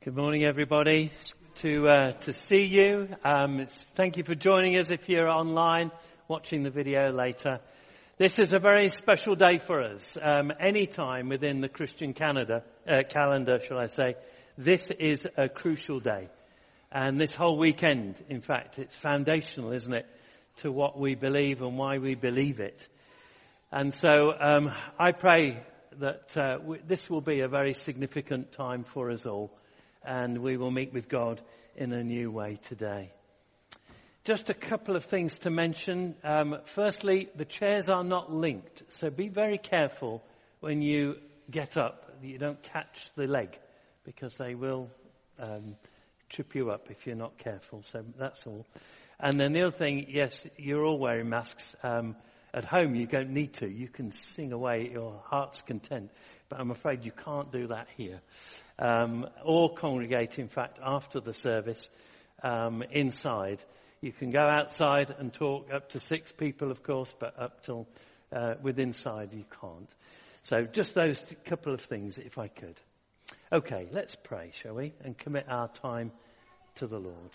Good morning, everybody. It's good to see you. Thank you for joining us if you're online, watching the video later. This is a very special day for us. Any time within the Christian calendar, shall I say, this is a crucial day. And this whole weekend, in fact, it's foundational, isn't it, to what we believe and why we believe it. And so I pray that this will be a very significant time for us all. And we will meet with God in a new way today. Just a couple of things to mention. Firstly, the chairs are not linked. So be very careful when you get up that you don't catch the leg, because they will trip you up if you're not careful. So that's all. And then the other thing, yes, you're all wearing masks. At home, you don't need to. You can sing away at your heart's content. But I'm afraid you can't do that here. Or congregate, in fact, after the service inside. You can go outside and talk up to 6 people, of course, but up till with inside you can't. So just those couple of things, if I could. Okay, let's pray, shall we? And commit our time to the Lord.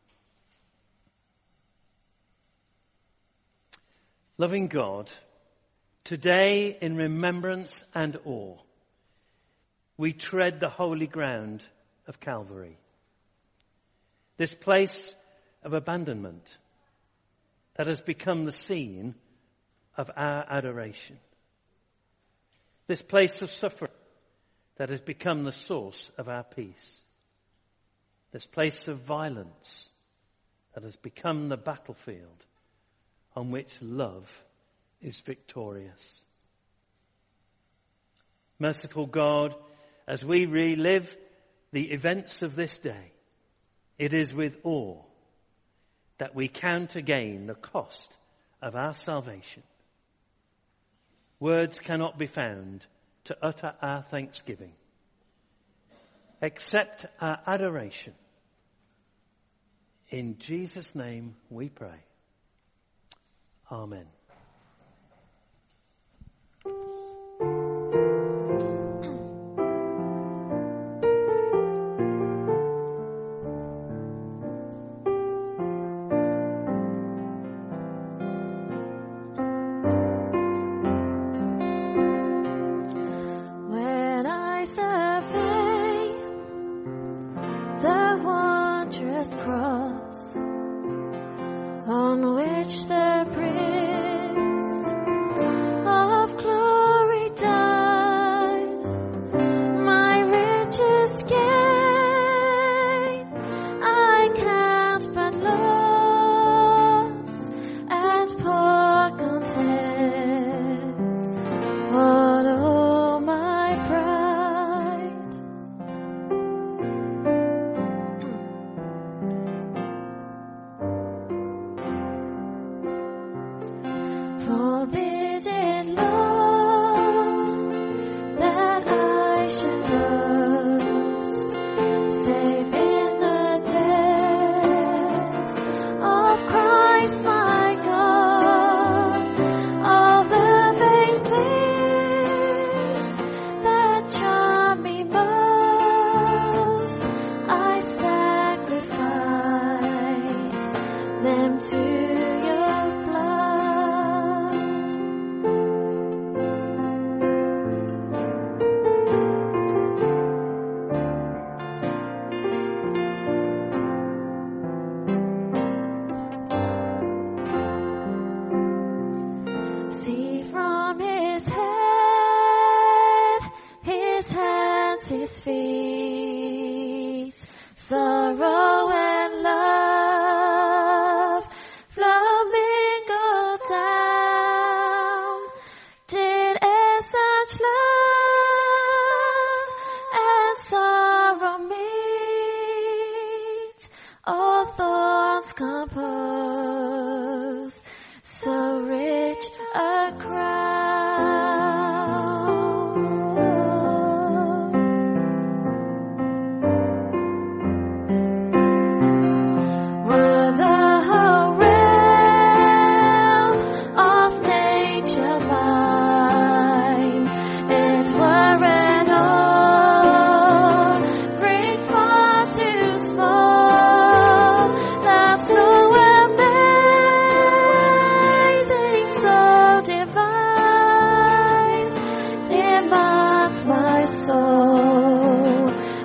Loving God, today in remembrance and awe, we tread the holy ground of Calvary. This place of abandonment that has become the scene of our adoration. This place of suffering that has become the source of our peace. This place of violence that has become the battlefield on which love is victorious. Merciful God, as we relive the events of this day, it is with awe that we count again the cost of our salvation. Words cannot be found to utter our thanksgiving. Accept our adoration. In Jesus' name we pray. Amen.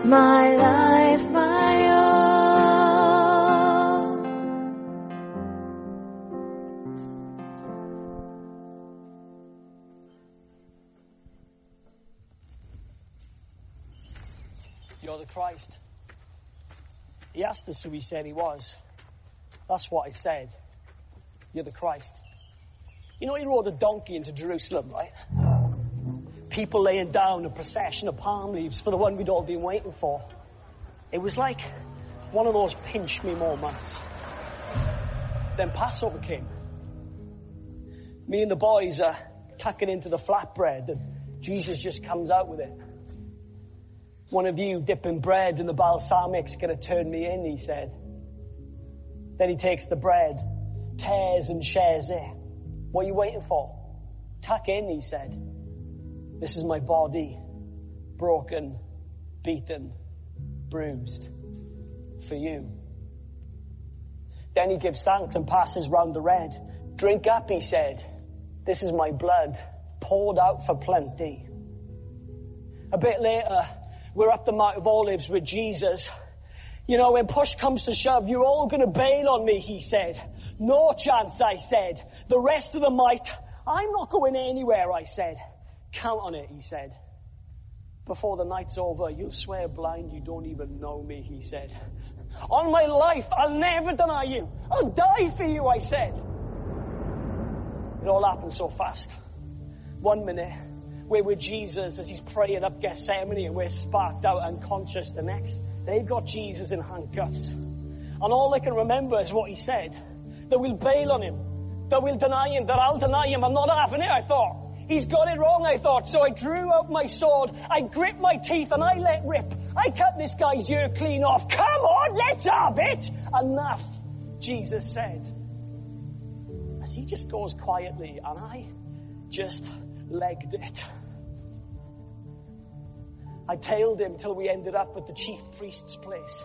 my life, my all. You're the Christ. He asked us who he said he was. That's what I said. You're the Christ. You know, he rode a donkey into Jerusalem, right? People laying down a procession of palm leaves for the one we'd all been waiting for. It was like one of those pinch me moments. Then Passover came. Me and the boys are tucking into the flatbread and Jesus just comes out with it. One of you dipping bread in the balsamic's gonna turn me in, he said. Then he takes the bread, tears and shares it. What are you waiting for? Tuck in, he said. This is my body, broken, beaten, bruised, for you. Then he gives thanks and passes round the bread. Drink up, he said. This is my blood, poured out for plenty. A bit later, we're up the Mount of Olives with Jesus. You know, when push comes to shove, you're all going to bail on me, he said. No chance, I said. The rest of them might. I'm not going anywhere, I said. Count on it, he said. Before the night's over, you'll swear blind you don't even know me, he said. On my life, I'll never deny you. I'll die for you, I said. It all happened so fast. 1 minute, we're with Jesus as he's praying up Gethsemane and we're sparked out unconscious. The next, they've got Jesus in handcuffs. And all I can remember is what he said. That we'll bail on him. That we'll deny him. That I'll deny him. I'm not having it, I thought. He's got it wrong, I thought. So I drew out my sword. I gripped my teeth and I let rip. I cut this guy's ear clean off. Come on, let's have it. Enough, Jesus said. As he just goes quietly and I just legged it. I tailed him till we ended up at the chief priest's place.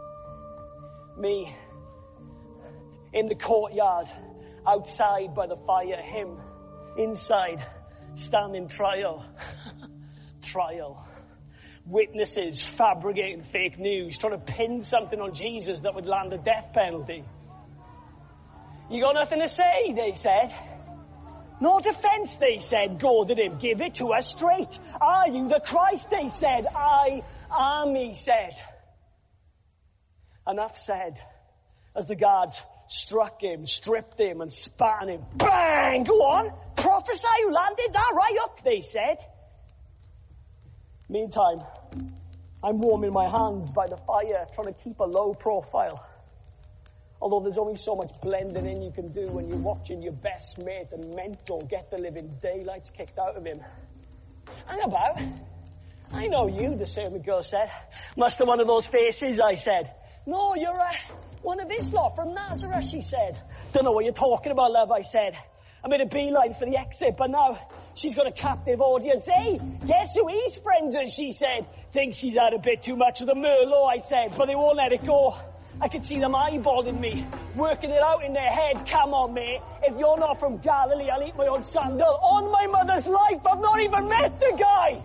Me in the courtyard, outside by the fire, him inside, standing trial. Trial. Witnesses fabricating fake news, trying to pin something on Jesus that would land a death penalty. You got nothing to say, they said. No defense, they said. Goaded him. Give it to us straight. Are you the Christ, they said. I am, he said. Enough said. As the guards struck him, stripped him, and spat on him. Bang! Go on. Prophesy who landed that right up, they said. Meantime, I'm warming my hands by the fire, trying to keep a low profile. Although there's only so much blending in you can do when you're watching your best mate and mentor get the living daylights kicked out of him. Hang about. I know you, the servant girl said. Must have one of those faces, I said. No, you're one of his lot from Nazareth, she said. Don't know what you're talking about, love, I said. I made a beeline for the exit, but now she's got a captive audience. Hey, guess who he's friends with, she said. Thinks she's had a bit too much of the Merlot, I said, but they won't let it go. I could see them eyeballing me, working it out in their head. Come on, mate. If you're not from Galilee, I'll eat my own sandal. On my mother's life, I've not even met the guy.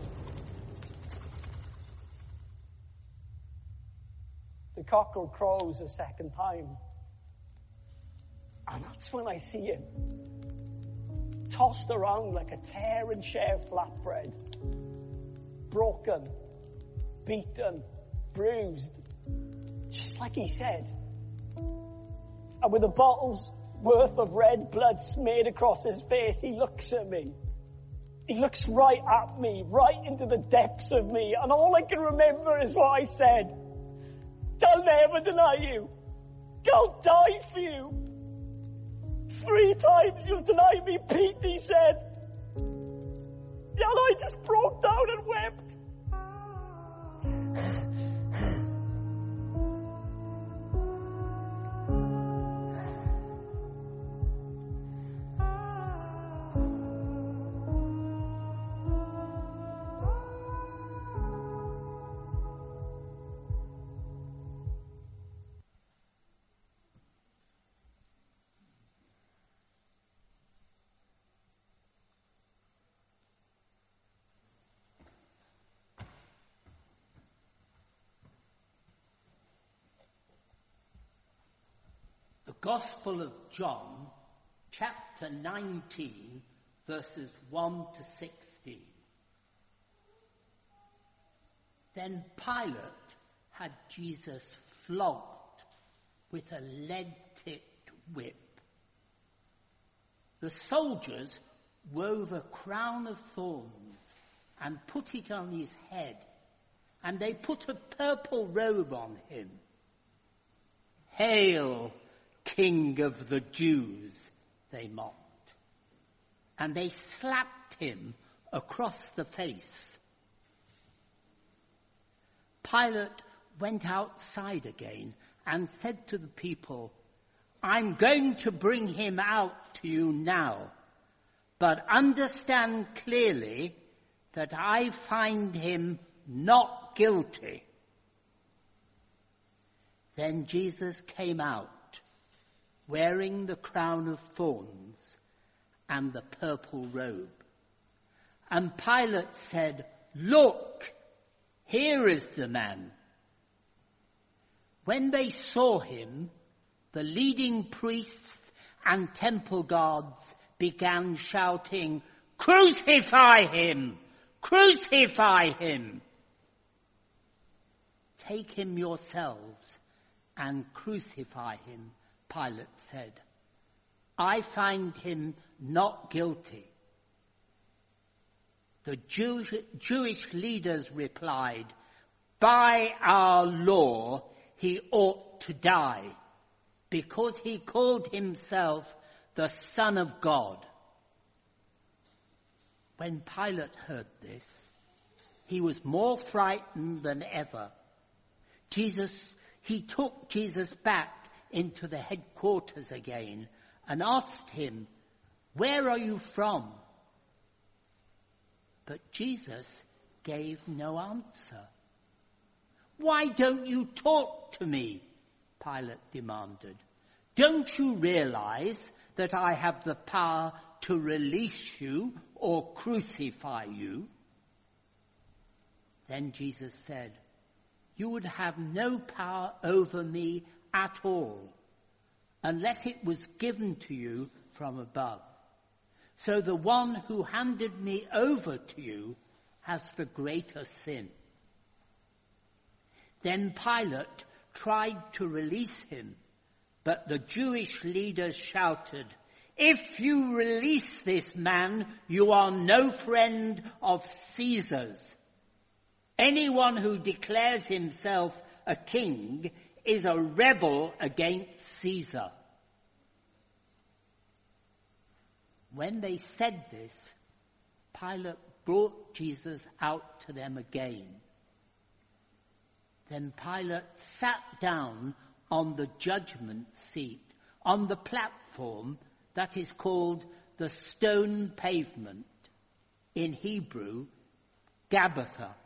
The cockerel crows a second time. And that's when I see him. Tossed around like a tear and share flatbread. Broken, beaten, bruised. Just like he said. And with a bottle's worth of red blood smeared across his face, he looks at me. He looks right at me, right into the depths of me. And all I can remember is what I said. I'll never deny you. I'll die for you. 3 times you'll deny me, Pete, he said. And I just broke down and wept. Gospel of John, chapter 19, verses 1 to 16. Then Pilate had Jesus flogged with a lead-tipped whip. The soldiers wove a crown of thorns and put it on his head, and they put a purple robe on him. "Hail, King of the Jews," they mocked. And they slapped him across the face. Pilate went outside again and said to the people, "I'm going to bring him out to you now, but understand clearly that I find him not guilty." Then Jesus came out, wearing the crown of thorns and the purple robe. And Pilate said, "Look, here is the man." When they saw him, the leading priests and temple guards began shouting, "Crucify him! Crucify him!" "Take him yourselves and crucify him," Pilate said. "I find him not guilty." The Jewish leaders replied, "By our law, he ought to die, because he called himself the Son of God." When Pilate heard this, he was more frightened than ever. He took Jesus back into the headquarters again and asked him, "Where are you from?" But Jesus gave no answer. "Why don't you talk to me?" Pilate demanded. "Don't you realize that I have the power to release you or crucify you?" Then Jesus said, "You would have no power over me at all, unless it was given to you from above. So the one who handed me over to you has the greater sin." Then Pilate tried to release him, but the Jewish leaders shouted, "If you release this man, you are no friend of Caesar's. Anyone who declares himself a king is a rebel against Caesar." When they said this, Pilate brought Jesus out to them again. Then Pilate sat down on the judgment seat, on the platform that is called the stone pavement, in Hebrew, Gabbatha.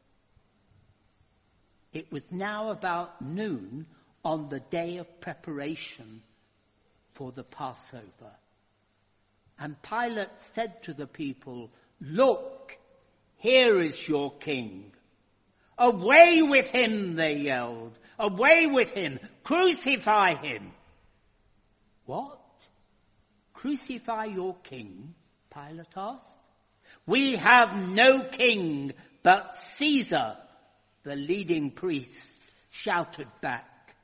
It was now about noon on the day of preparation for the Passover. And Pilate said to the people, "Look, here is your king." "Away with him," they yelled. "Away with him! Crucify him!" "What? Crucify your king?" Pilate asked. "We have no king but Caesar," the leading priests shouted back.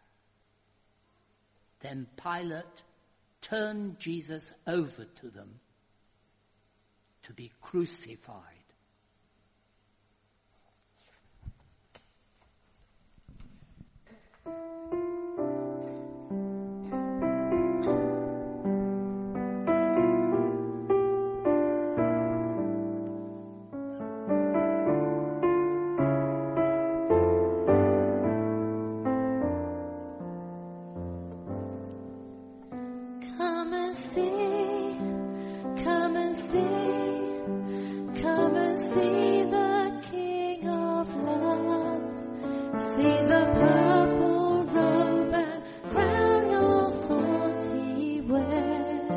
Then Pilate turned Jesus over to them to be crucified. Come and see, come and see, come and see the King of Love. See the purple robe and crown of thorns he wears.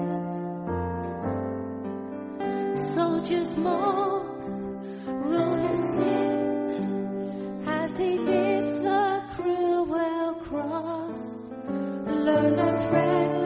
Soldiers mock, rulers sing, as he bears a cruel cross. Learn and pray.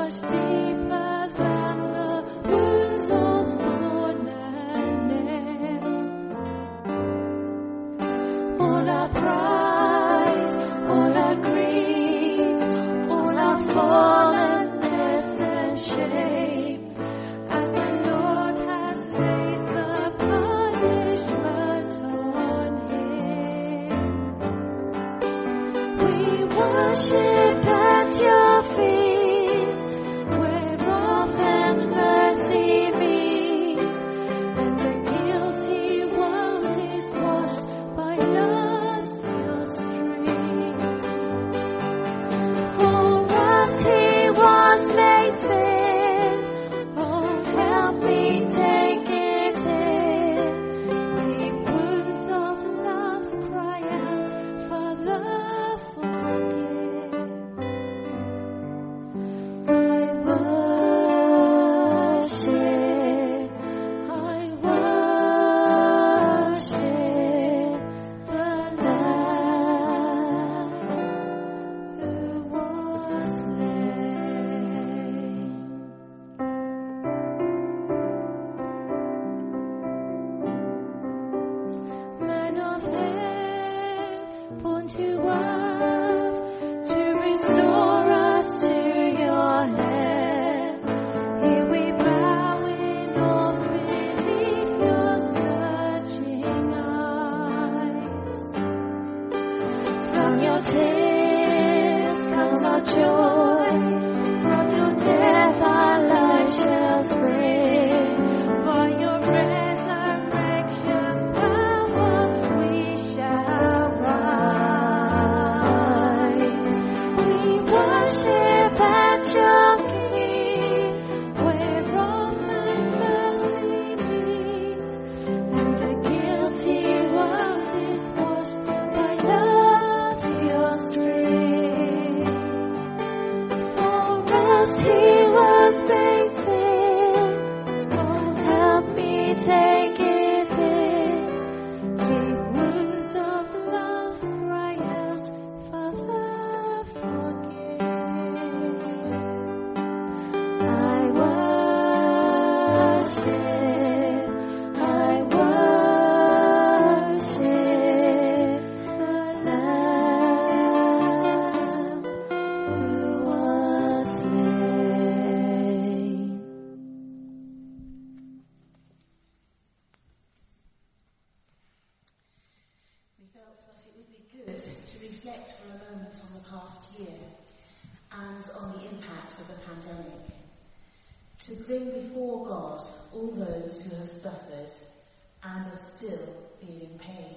To bring before God all those who have suffered and are still feeling pain.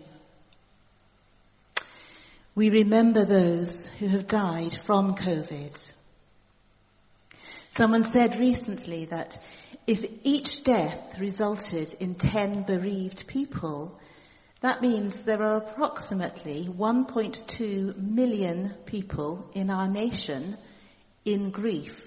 We remember those who have died from COVID. Someone said recently that if each death resulted in 10 bereaved people, that means there are approximately 1.2 million people in our nation in grief.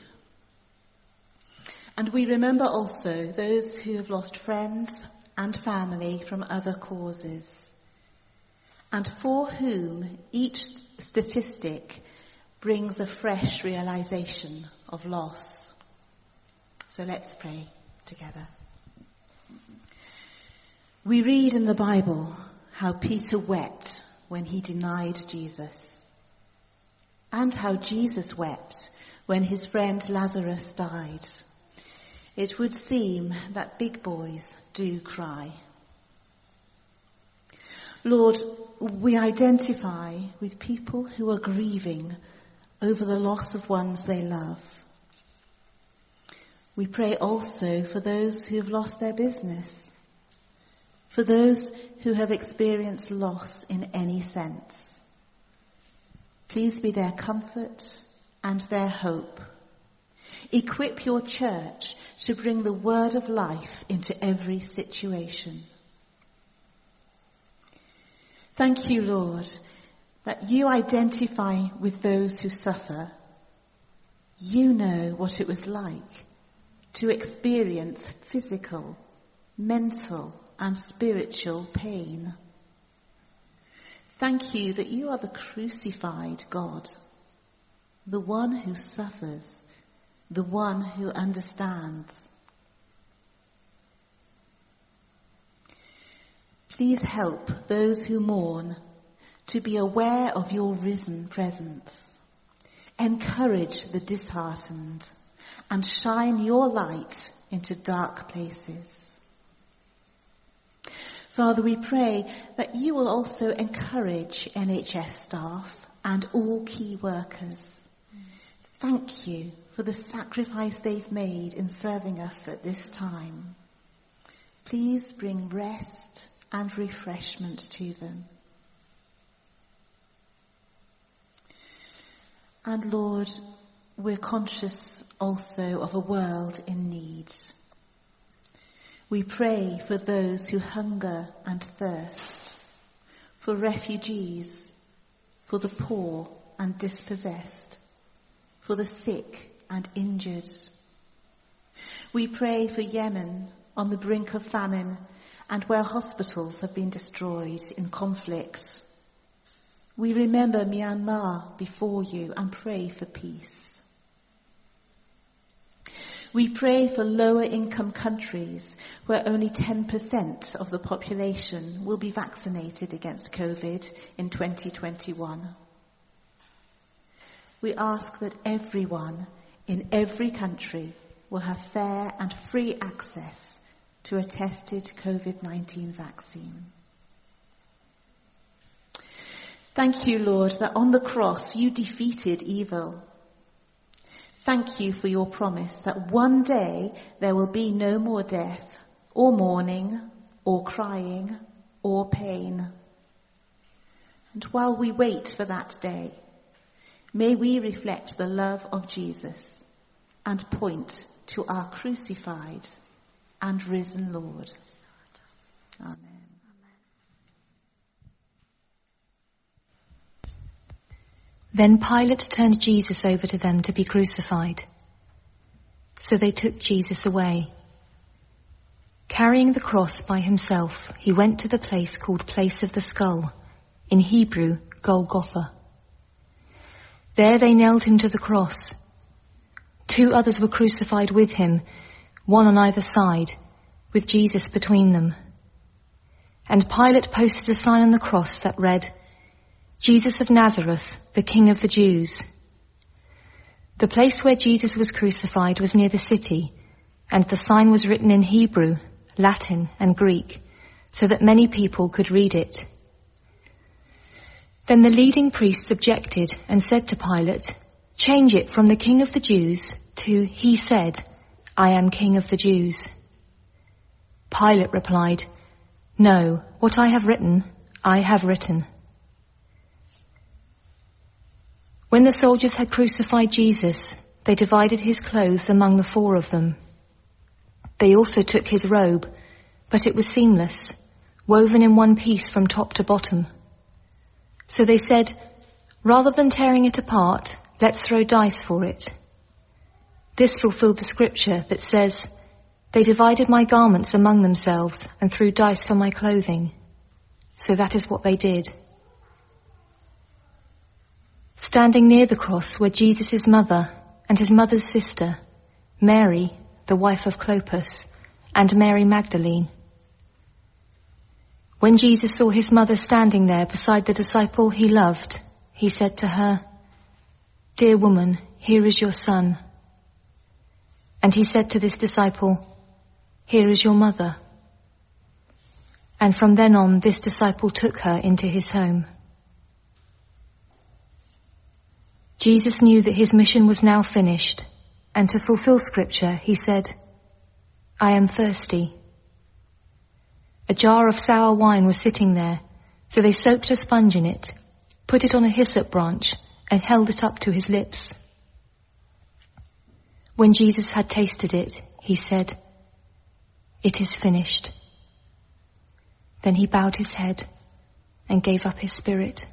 And we remember also those who have lost friends and family from other causes, and for whom each statistic brings a fresh realization of loss. So let's pray together. We read in the Bible how Peter wept when he denied Jesus, and how Jesus wept when his friend Lazarus died. It would seem that big boys do cry. Lord, we identify with people who are grieving over the loss of ones they love. We pray also for those who have lost their business, for those who have experienced loss in any sense. Please be their comfort and their hope. Equip your church to bring the word of life into every situation. Thank you, Lord, that you identify with those who suffer. You know what it was like to experience physical, mental, and spiritual pain. Thank you that you are the crucified God, the one who suffers the one who understands. Please help those who mourn to be aware of your risen presence. Encourage the disheartened and shine your light into dark places. Father, we pray that you will also encourage NHS staff and all key workers. Thank you for the sacrifice they've made in serving us at this time. Please bring rest and refreshment to them. And Lord, we're conscious also of a world in need. We pray for those who hunger and thirst, for refugees, for the poor and dispossessed, for the sick and injured. We pray for Yemen on the brink of famine and where hospitals have been destroyed in conflict. We remember Myanmar before you and pray for peace. We pray for lower income countries where only 10% of the population will be vaccinated against COVID in 2021. We ask that everyone in every country will have fair and free access to a tested COVID-19 vaccine. Thank you, Lord, that on the cross you defeated evil. Thank you for your promise that one day there will be no more death, or mourning, or crying, or pain. And while we wait for that day, may we reflect the love of Jesus and point to our crucified and risen Lord. Amen. Then Pilate turned Jesus over to them to be crucified. So they took Jesus away. Carrying the cross by himself, he went to the place called Place of the Skull, in Hebrew, Golgotha. There they nailed him to the cross. 2 others were crucified with him, one on either side, with Jesus between them. And Pilate posted a sign on the cross that read, Jesus of Nazareth, the King of the Jews. The place where Jesus was crucified was near the city, and the sign was written in Hebrew, Latin, and Greek, so that many people could read it. Then the leading priests objected and said to Pilate, change it from the King of the Jews to, he said, I am King of the Jews. Pilate replied, no, what I have written, I have written. When the soldiers had crucified Jesus, they divided his clothes among the 4 of them. They also took his robe, but it was seamless, woven in one piece from top to bottom. So they said, rather than tearing it apart, let's throw dice for it. This fulfilled the scripture that says, they divided my garments among themselves and threw dice for my clothing. So that is what they did. Standing near the cross were Jesus' mother and his mother's sister, Mary, the wife of Clopas, and Mary Magdalene. When Jesus saw his mother standing there beside the disciple he loved, he said to her, dear woman, here is your son. And he said to this disciple, here is your mother. And from then on, this disciple took her into his home. Jesus knew that his mission was now finished, and to fulfill scripture, he said, I am thirsty. A jar of sour wine was sitting there, so they soaked a sponge in it, put it on a hyssop branch, and held it up to his lips. When Jesus had tasted it, he said, it is finished. Then he bowed his head and gave up his spirit.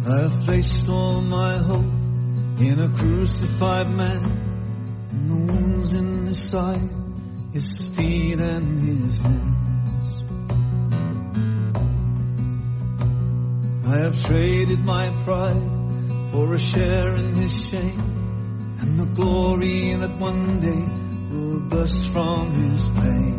I have placed all my hope in a crucified man, and the wounds in his side, his feet and his hands. I have traded my pride for a share in his shame, and the glory that one day will burst from his pain.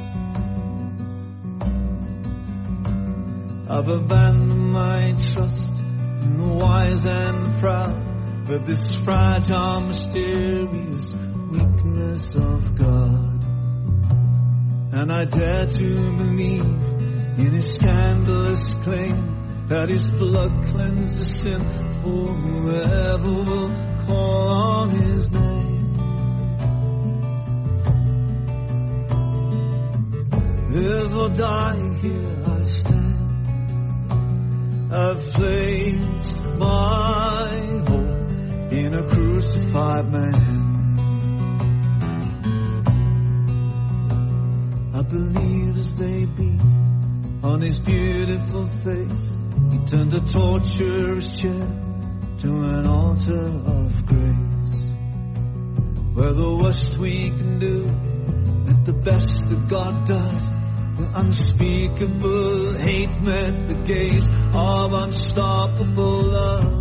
I've abandoned my trust in the wise and the proud, for this fragile, mysterious weakness of God. And I dare to believe in his scandalous claim that his blood cleanses sin for whoever will call on his name. Live or die, here I stand. I've placed my hope in a crucified man. I believe as they beat on his beautiful face, he turned a torturous chair to an altar of grace, where the worst we can do met the best that God does. The unspeakable hate met the gaze of unstoppable love.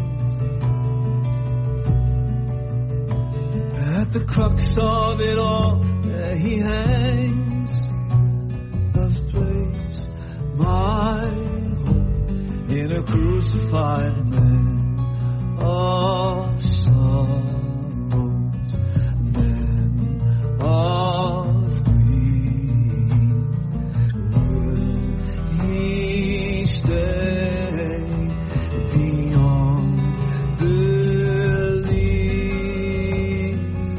At the crux of it all, there he hangs. I've placed my hope in a crucified man of sorrows, man of grief. Will he stay beyond belief?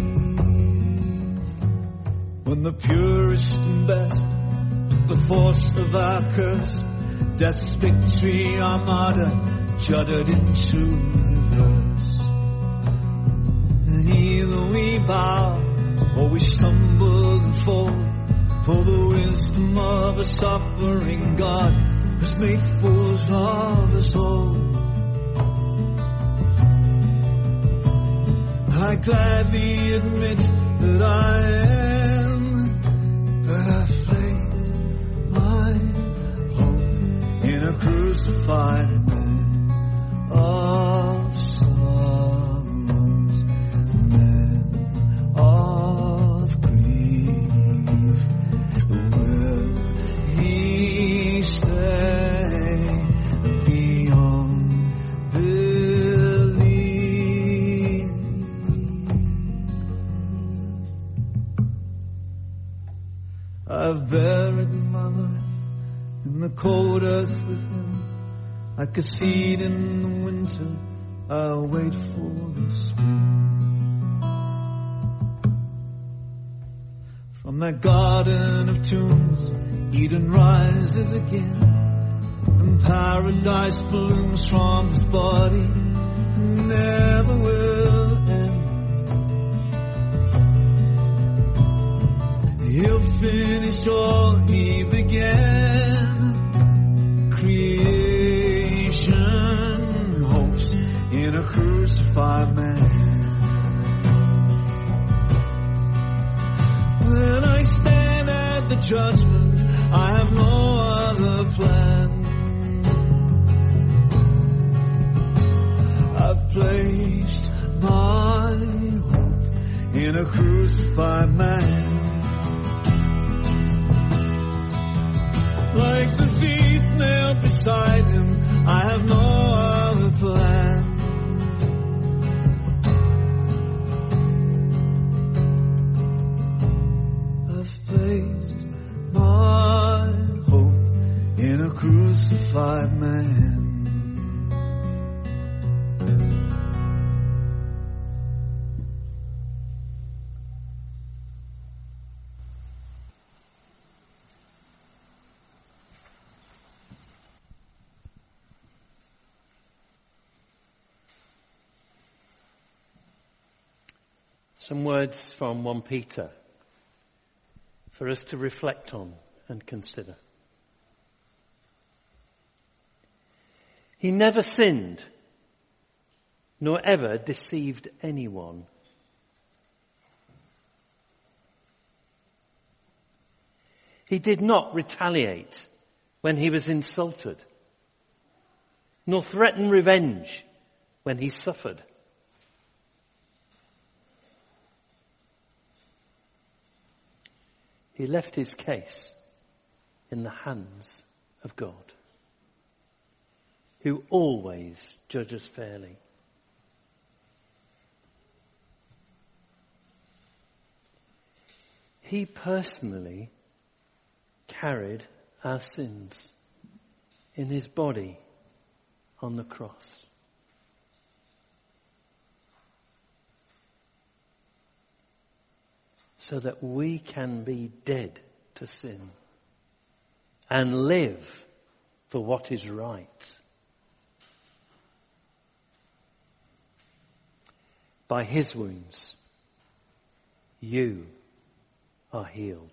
When the purest and best took the force of our curse, death's victory armada shuddered into reverse. And either we bow or we stumble and fall, for the wisdom of a suffering God has made fools of us all. I gladly admit that I am, but I've placed my in a crucified man of sorrows, man of grief. Will he stay beyond belief? I've buried my life in the cold earth with him, like a seed in the winter, I'll wait for the spring. From that garden of tombs, Eden rises again, and paradise blooms from his body, and never will end. He'll finish all he began. Creation hopes in a crucified man. When I stand at the judgment, I have no other plan. I've placed my hope in a crucified man. Like the thief nailed beside him, I have no other plan. I've placed my hope in a crucified man. Some words from 1 Peter for us to reflect on and consider. He never sinned, nor ever deceived anyone. He did not retaliate when he was insulted, nor threaten revenge when he suffered. He left his case in the hands of God, who always judges fairly. He personally carried our sins in his body on the cross. So that we can be dead to sin and live for what is right. By his wounds, you are healed.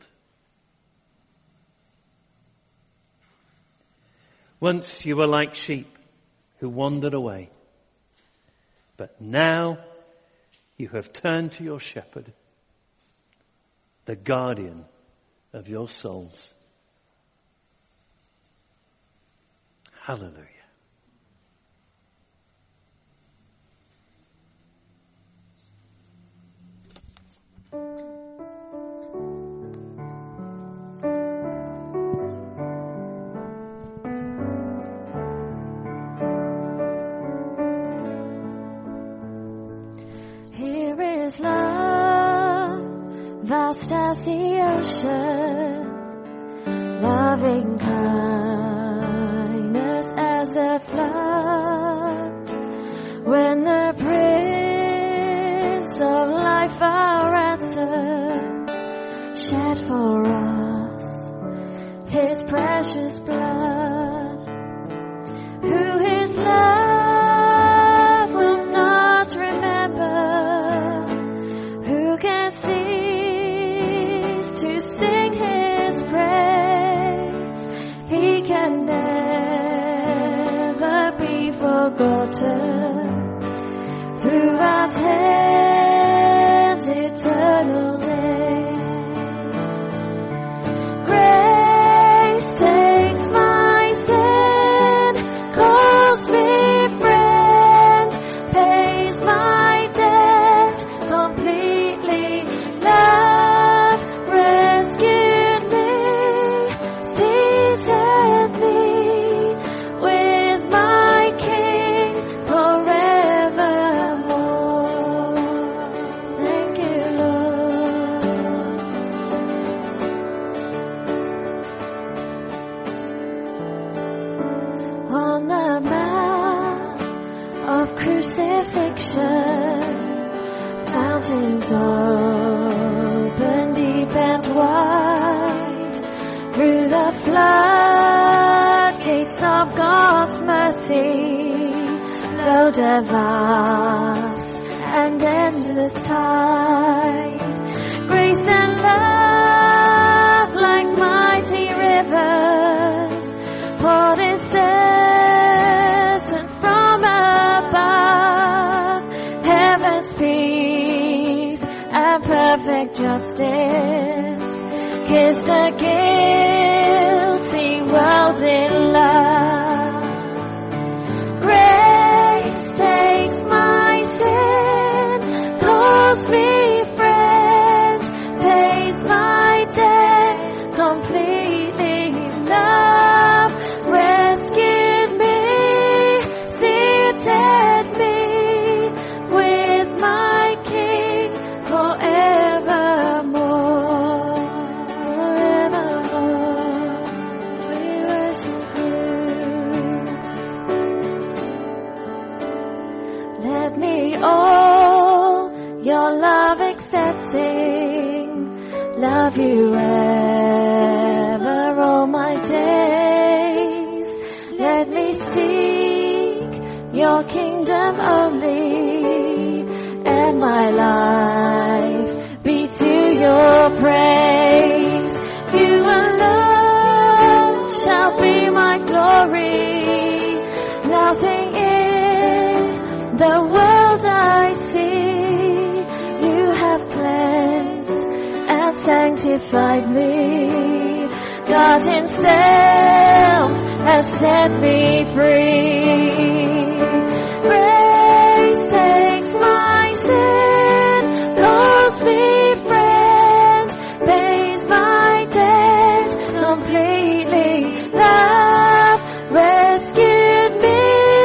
Once you were like sheep who wandered away, but now you have turned to your shepherd, the guardian of your souls. Hallelujah. Here is love, vast as the ocean, loving kindness as a flood. When the Prince of Life, our ransom, shed for us his precious blood, who his love will not remember, who can cease to sing his praise. He can never be forgotten throughout heaven's eternal day. Grace takes my sin, calls me friend, pays my debt completely. Love rescued me, seated me with my King forevermore. Thank you, Lord. On the mount of crucifixion, fountains open deep and wide, through the floodgates of God's mercy, flowed a vast and endless tide. Grace and love like mighty rivers poured incessant from above. Heaven's peace and perfect justice kissed a guilty world in love. Grace takes my sin, calls me friend, pays my debt completely. Love rescued me, seated me with my King forevermore. Forevermore, we worship you. Let me all your love accepting, love you ever all my days. Let me seek your kingdom only, and my life be to your praise. You alone shall be my glory, now crucified me. God himself has set me free. Grace takes my sin, calls me friend, pays my debt completely. Love rescued me,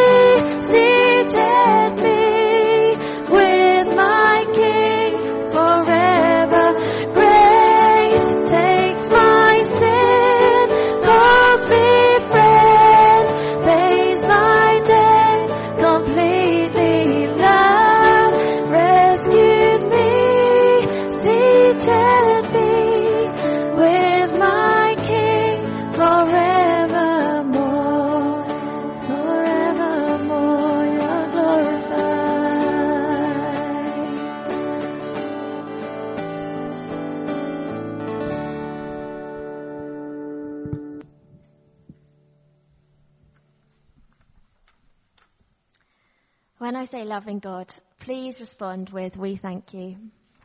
seated me with my King forever. Grace takes my sin, calls me friend, pays my debt completely. Love rescued me, seated me with my King forevermore. Forevermore you're glorified. When I say loving God, please respond with, we thank you.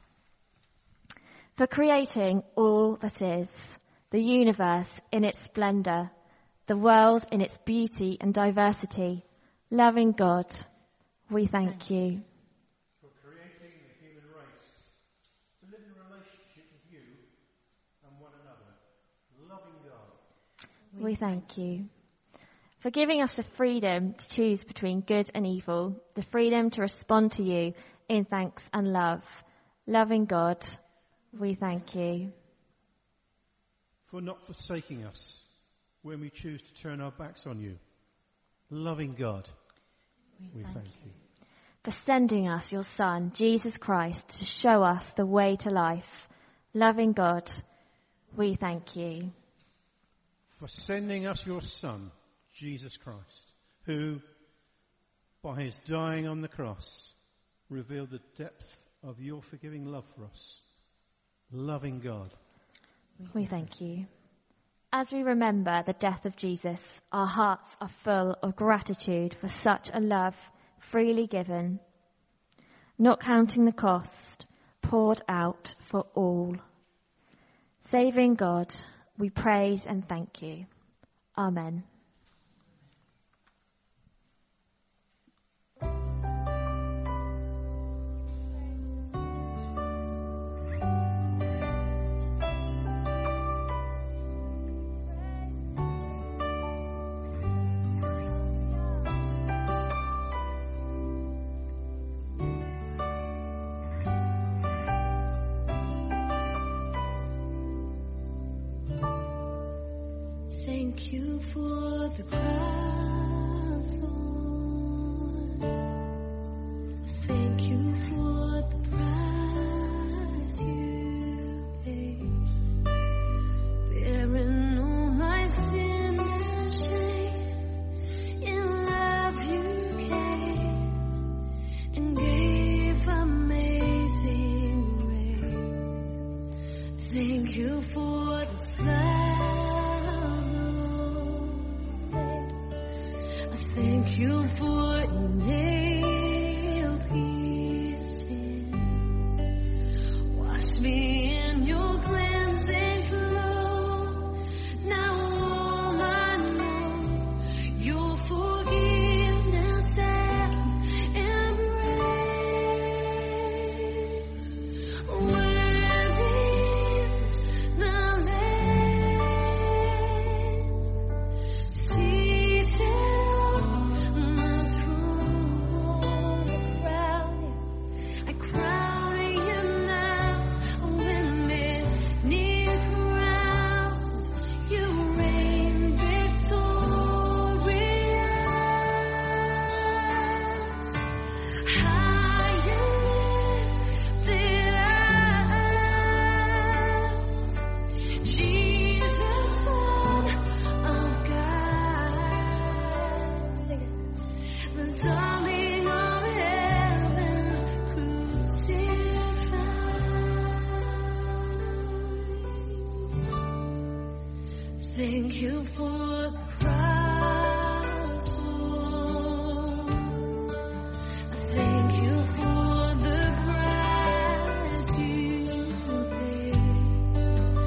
For creating all that is, the universe in its splendor, the world in its beauty and diversity, loving God, we thank you. For creating the human race to live in relationship with you and one another, loving God. We thank you. For giving us the freedom to choose between good and evil, the freedom to respond to you in thanks and love. Loving God, we thank you. For not forsaking us when we choose to turn our backs on you. Loving God, we thank you. For sending us your Son, Jesus Christ, to show us the way to life. Loving God, we thank you. For sending us your Son, Jesus Christ, who, by his dying on the cross, revealed the depth of your forgiving love for us. Loving God, we thank you. As we remember the death of Jesus, our hearts are full of gratitude for such a love freely given, not counting the cost, poured out for all. Saving God, we praise and thank you. Amen. Thank you for the cross, Lord. Thank you for the price you paid, bearing all my sin and shame. In love you came and gave amazing grace. Thank you for this love. Thank you for your nail piercing. Wash me in your cleansing flow. Now all I know, your forgiveness and embrace. Worthy is the Lamb, seated thank you for the cross, Lord. Thank you for the price you paid,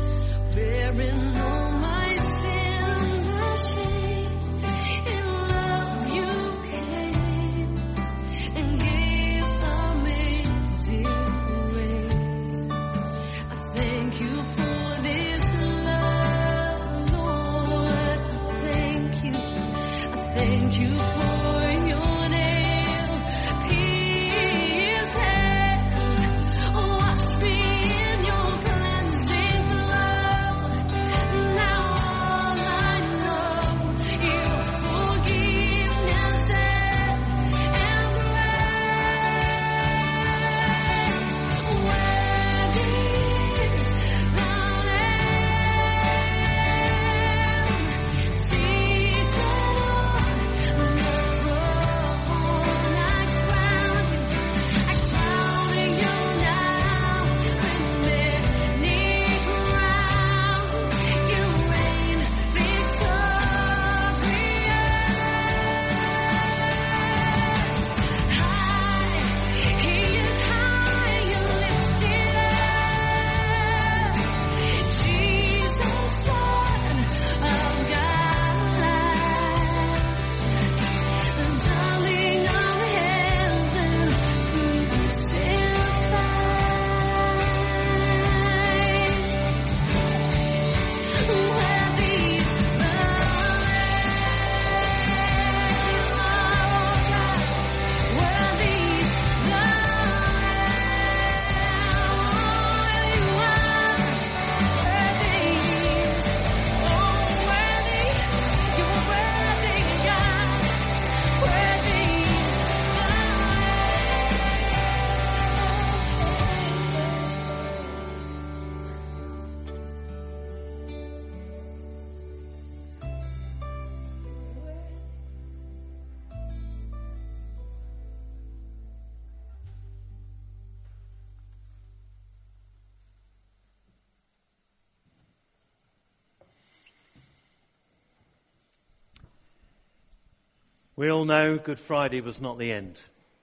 We all know Good Friday was not the end.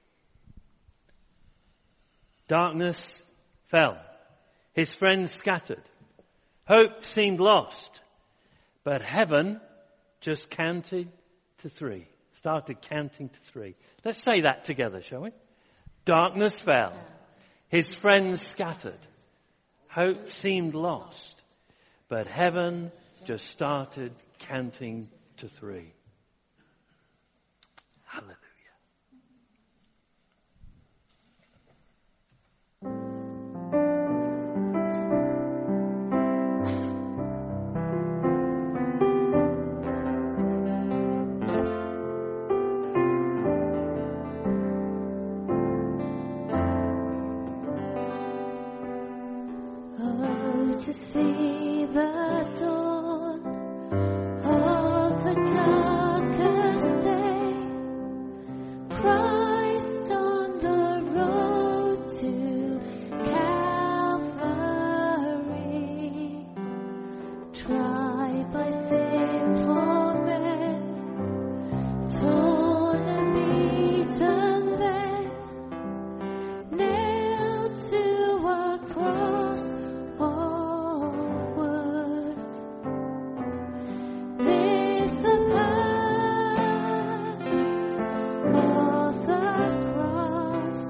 Darkness fell. His friends scattered. Hope seemed lost. But heaven just counted to 3. Started counting to 3. Let's say that together, shall we? Darkness fell. His friends scattered. Hope seemed lost. But heaven just started counting to 3. Hallelujah. Oh, to see the dawn of the darkest day, Christ on the road to Calvary, tried by sinful men, torn and beaten there, nailed to a cross of worth. This the path of the cross.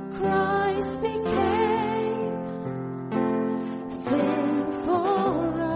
Christ became sin for us.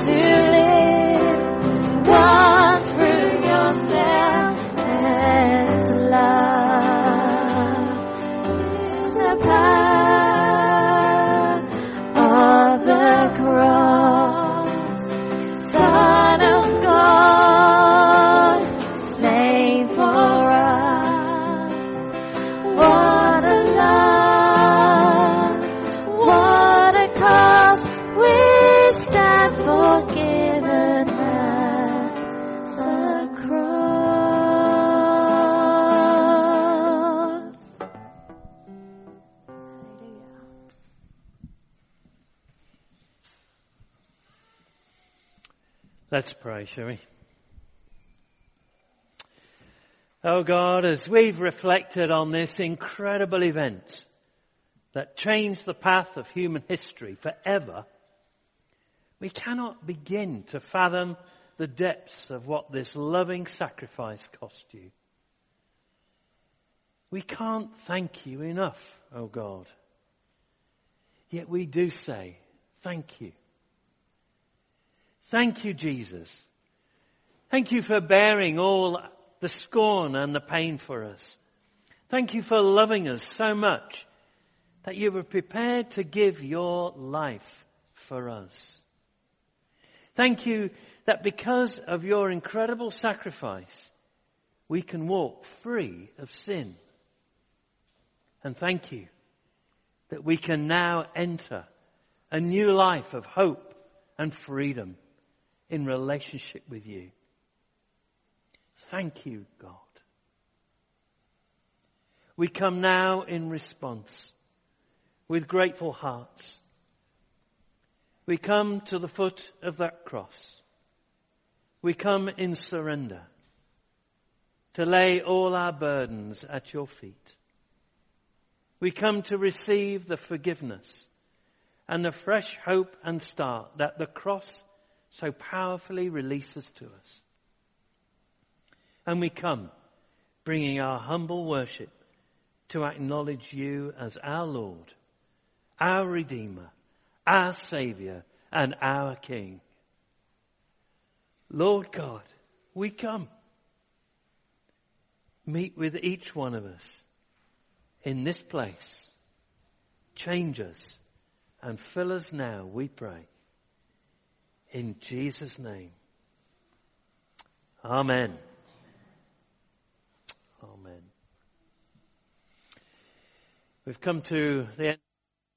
Let's pray, shall we? Oh God, as we've reflected on this incredible event that changed the path of human history forever, we cannot begin to fathom the depths of what this loving sacrifice cost you. We can't thank you enough, oh God. Yet we do say, thank you. Thank you, Jesus. Thank you for bearing all the scorn and the pain for us. Thank you for loving us so much that you were prepared to give your life for us. Thank you that because of your incredible sacrifice, we can walk free of sin. And thank you that we can now enter a new life of hope and freedom in relationship with you. Thank you, God. We come now in response with grateful hearts. We come to the foot of that cross. We come in surrender to lay all our burdens at your feet. We come to receive the forgiveness and the fresh hope and start that the cross so powerfully releases to us. And we come bringing our humble worship to acknowledge you as our Lord, our Redeemer, our Saviour, and our King. Lord God, we come. Meet with each one of us in this place. Change us and fill us now, we pray. In Jesus' name. Amen. Amen. We've come to the end.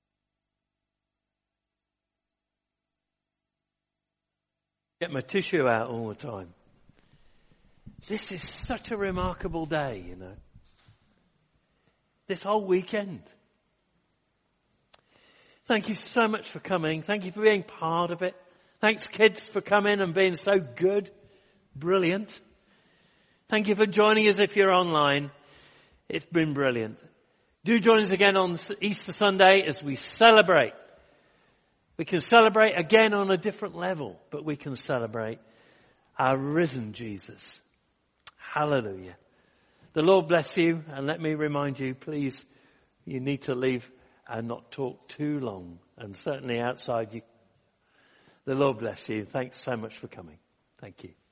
Get my tissue out all the time. This is such a remarkable day, you know. This whole weekend. Thank you so much for coming. Thank you for being part of it. Thanks, kids, for coming and being so good. Brilliant. Thank you for joining us if you're online. It's been brilliant. Do join us again on Easter Sunday as we celebrate. We can celebrate again on a different level, but we can celebrate our risen Jesus. Hallelujah. The Lord bless you, and let me remind you, please, you need to leave and not talk too long, and certainly outside you. The Lord bless you. Thanks so much for coming. Thank you.